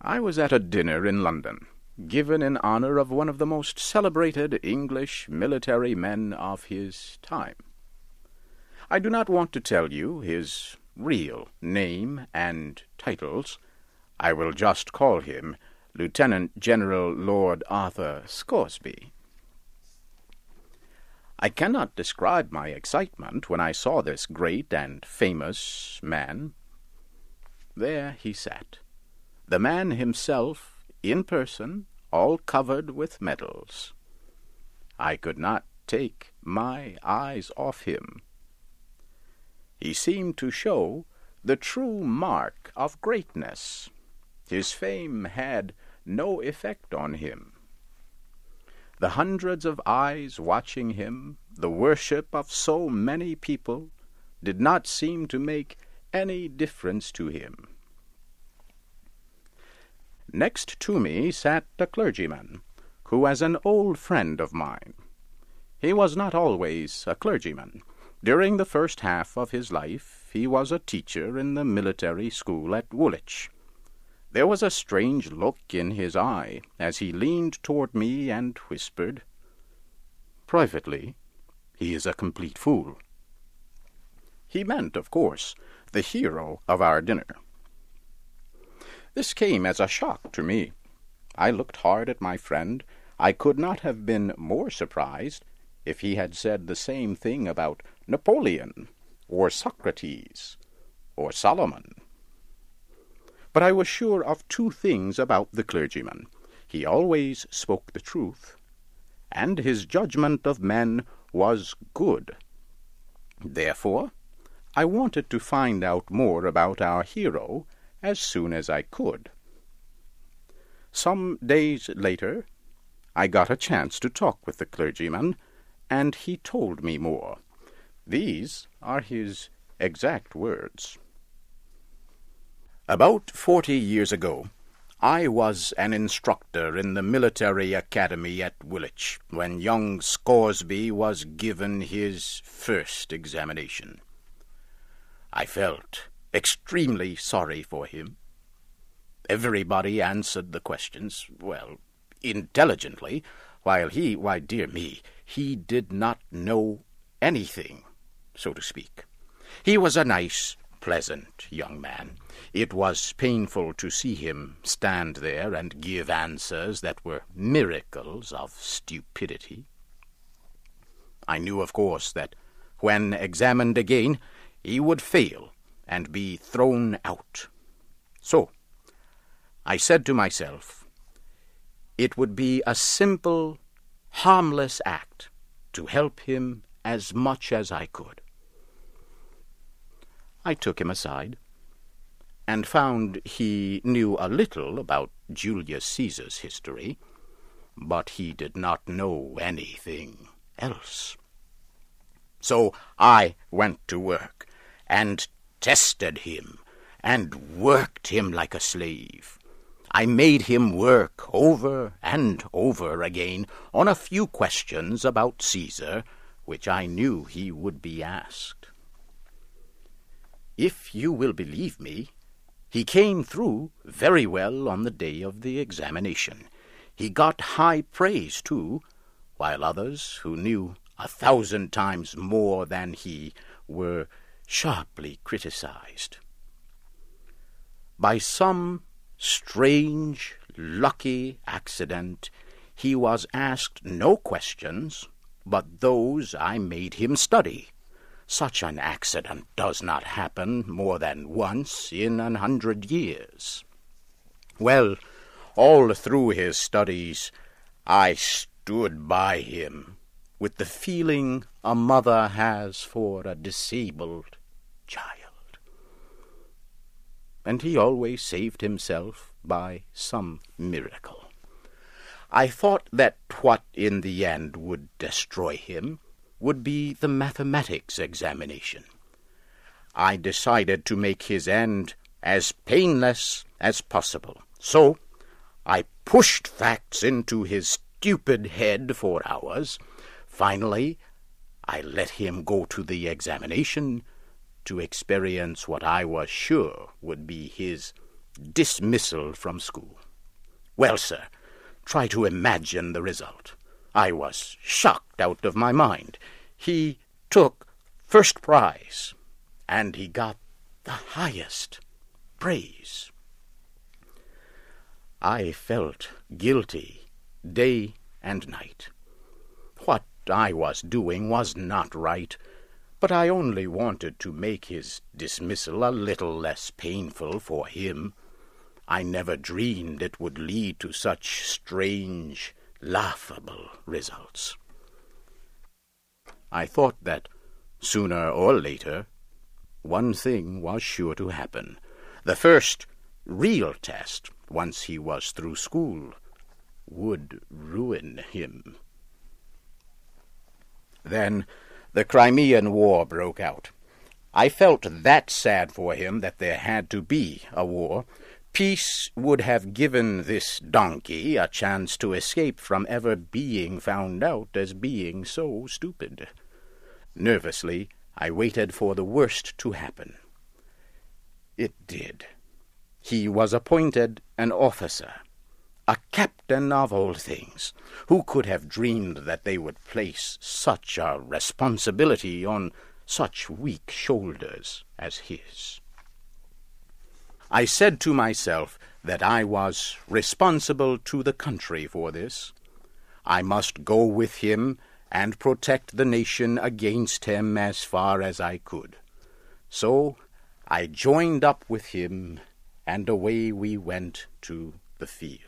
I was at a dinner in London, given in honor of one of the most celebrated English military men of his time. I do not want to tell you his real name and titles. I will just call him Lieutenant General Lord Arthur Scoresby. I cannot describe my excitement when I saw this great and famous man. There he sat, the man himself, in person, all covered with medals. I could not take my eyes off him. He seemed to show the true mark of greatness. His fame had no effect on him. The hundreds of eyes watching him, the worship of so many people, did not seem to make any difference to him. Next to me sat a clergyman, who was an old friend of mine. He was not always a clergyman. During the first half of his life he was a teacher in the military school at Woolwich. There was a strange look in his eye as he leaned toward me and whispered, "Privately, he is a complete fool." He meant, of course, the hero of our dinner. This came as a shock to me. I looked hard at my friend. I could not have been more surprised if he had said the same thing about Napoleon, or Socrates, or Solomon. But I was sure of two things about the clergyman. He always spoke the truth, and his judgment of men was good. Therefore, I wanted to find out more about our hero as soon as I could. Some days later, I got a chance to talk with the clergyman, and he told me more. These are his exact words. About 40 years ago, I was an instructor in the military academy at Woolwich when young Scoresby was given his first examination. I felt extremely sorry for him. Everybody answered the questions, well, intelligently, while why, dear me, he did not know anything, so to speak. He was a nice, pleasant young man. It was painful to see him stand there and give answers that were miracles of stupidity. I knew, of course, that when examined again, he would fail and be thrown out. So, I said to myself, it would be a simple, harmless act to help him as much as I could. I took him aside, and found he knew a little about Julius Caesar's history, but he did not know anything else. So I went to work, and tested him, and worked him like a slave. I made him work over and over again on a few questions about Caesar, which I knew he would be asked. If you will believe me, he came through very well on the day of the examination. He got high praise, too, while others, who knew 1,000 times more than he, were sharply criticized. By some strange, lucky accident, he was asked no questions but those I made him study. Such an accident does not happen more than once in 100 years. Well, all through his studies, I stood by him with the feeling a mother has for a disabled child. And he always saved himself by some miracle. I thought that what in the end would destroy him would be the mathematics examination. I decided to make his end as painless as possible. So I pushed facts into his stupid head for hours. Finally, I let him go to the examination to experience what I was sure would be his dismissal from school. Well, sir, try to imagine the result. I was shocked out of my mind. He took first prize, and he got the highest praise. I felt guilty day and night. What I was doing was not right, but I only wanted to make his dismissal a little less painful for him. I never dreamed it would lead to such strange, laughable results. I thought that sooner or later one thing was sure to happen. The first real test, once he was through school, would ruin him. Then the Crimean War broke out. I felt that sad for him that there had to be a war. Peace would have given this donkey a chance to escape from ever being found out as being so stupid. Nervously, I waited for the worst to happen. It did. He was appointed an officer, a captain of all things. Who could have dreamed that they would place such a responsibility on such weak shoulders as his? I said to myself that I was responsible to the country for this. I must go with him and protect the nation against him as far as I could. So I joined up with him, and away we went to the field.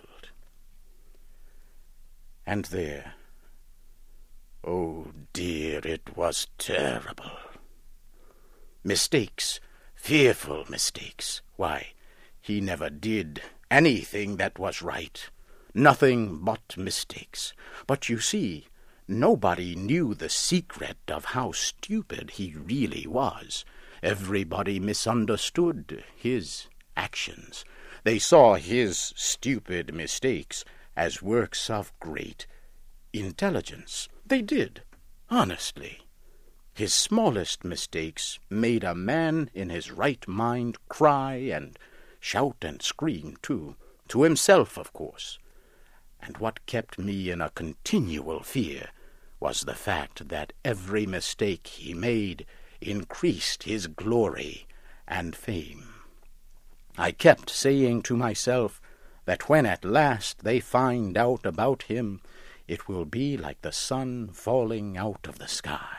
And there, oh dear, it was terrible. Mistakes, fearful mistakes. Why, he never did anything that was right. Nothing but mistakes. But you see, nobody knew the secret of how stupid he really was. Everybody misunderstood his actions. They saw his stupid mistakes as works of great intelligence. They did, honestly. His smallest mistakes made a man in his right mind cry and shout and scream, too, to himself, of course. And what kept me in a continual fear was the fact that every mistake he made increased his glory and fame. I kept saying to myself that when at last they find out about him, it will be like the sun falling out of the sky.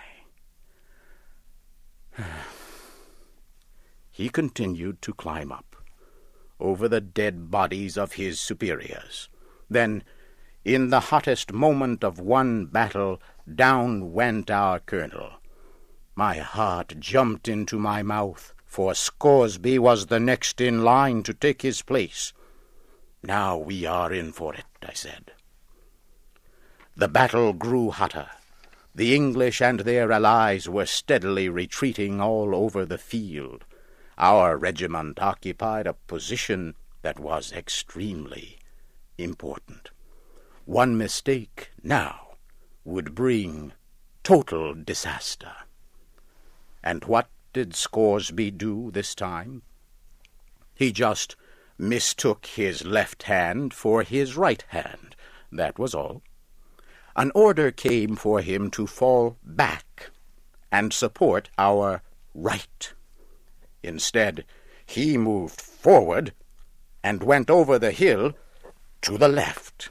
He continued to climb up, over the dead bodies of his superiors. Then, in the hottest moment of one battle, down went our colonel. My heart jumped into my mouth, for Scoresby was the next in line to take his place. Now we are in for it, I said. The battle grew hotter. The English and their allies were steadily retreating all over the field. Our regiment occupied a position that was extremely important. One mistake now would bring total disaster. And what did Scoresby do this time? He just mistook his left hand for his right hand. That was all. An order came for him to fall back and support our right. Instead, he moved forward and went over the hill to the left.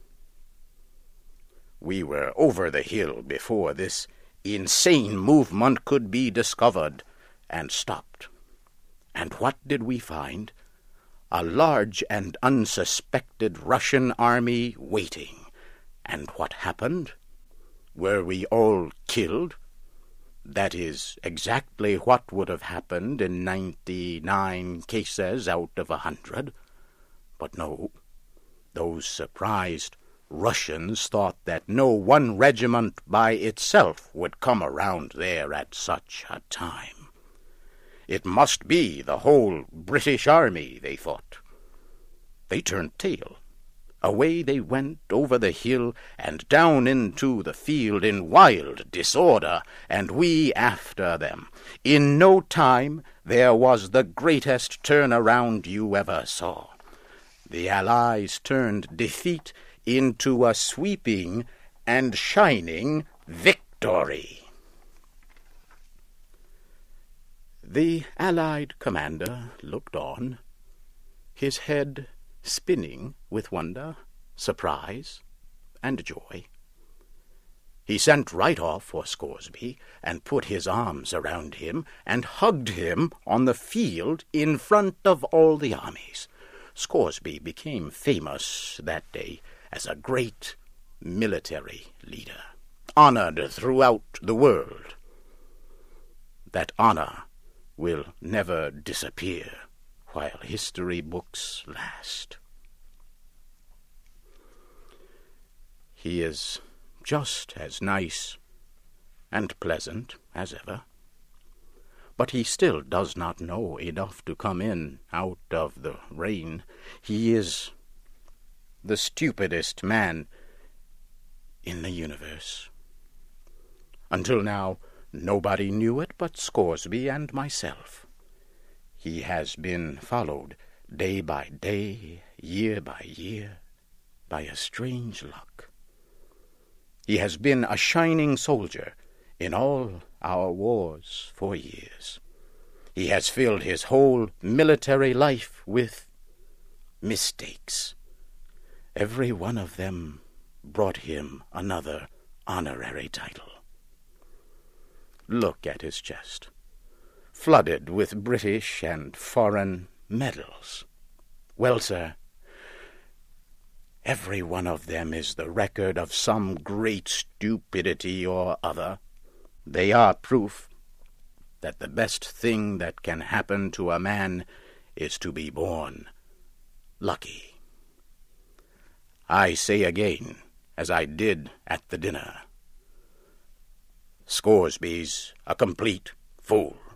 We were over the hill before this insane movement could be discovered and stopped. And what did we find? A large and unsuspected Russian army waiting. And what happened? Were we all killed? That is exactly what would have happened in 99 cases out of 100. But no, those surprised Russians thought that no one regiment by itself would come around there at such a time. It must be the whole British army, they thought. They turned tail. Away they went over the hill and down into the field in wild disorder, and we after them. In no time there was the greatest turnaround you ever saw. The Allies turned defeat into a sweeping and shining victory. The Allied commander looked on, his head spinning with wonder, surprise, and joy. He sent right off for Scoresby and put his arms around him and hugged him on the field in front of all the armies. Scoresby became famous that day as a great military leader, honored throughout the world. That honor will never disappear while history books last. He is just as nice and pleasant as ever, but he still does not know enough to come in out of the rain. He is the stupidest man in the universe. Until now, nobody knew it but Scoresby and myself. He has been followed day by day, year by year, by a strange luck. He has been a shining soldier in all our wars for years. He has filled his whole military life with mistakes. Every one of them brought him another honorary title. Look at his chest, flooded with British and foreign medals. Well, sir, every one of them is the record of some great stupidity or other. They are proof that the best thing that can happen to a man is to be born lucky. I say again, as I did at the dinner, Scoresby's a complete fool.